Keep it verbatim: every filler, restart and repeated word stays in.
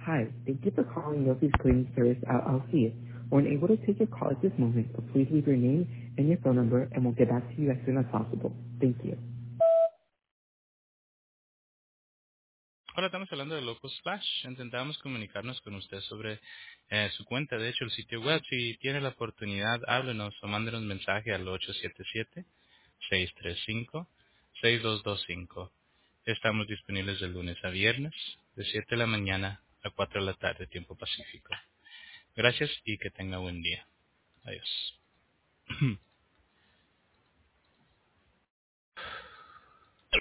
Hi, thank you for calling Yofi's Cleaning Service L L C. We're unable to take your call at this moment, but please leave your name and your phone number, and we'll get back to you as soon as possible. Thank you. Hola, estamos hablando de Local Splash. Intentamos comunicarnos con usted sobre eh, su cuenta, de hecho, el sitio web. Si tiene la oportunidad, háblenos o mándenos un mensaje al ocho siete siete, seis tres cinco, seis dos dos cinco. Estamos disponibles de lunes a viernes, de siete de la mañana a cuatro de la tarde, tiempo pacífico. Gracias y que tenga buen día. Adiós.